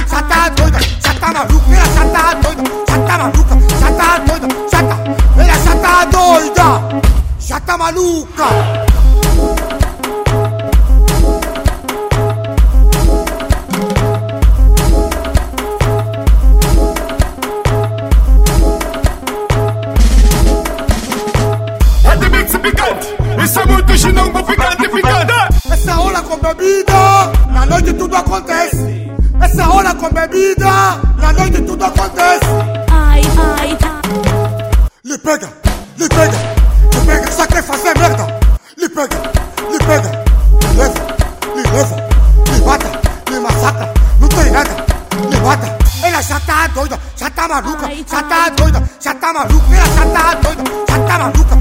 já tá doida, já tá maluca, ela já tá doida, já tá maluca, já tá doida, já tá, ela já tá doida, já tá maluca. Isso é muito chinambo, picante, picante. Essa hora com bebida, na noite tudo acontece. Essa hora com bebida, na noite tudo acontece. Ai, ai, lhe pega, lhe pega, lhe pega, só quer fazer merda. Lhe pega, lhe pega, lhe leva, lhe bata, lhe massacra, não tem nada, lhe mata. Ela já tá doida, já tá maluca, já tá doida, já tá maluca, ela já tá doida, já tá maluca.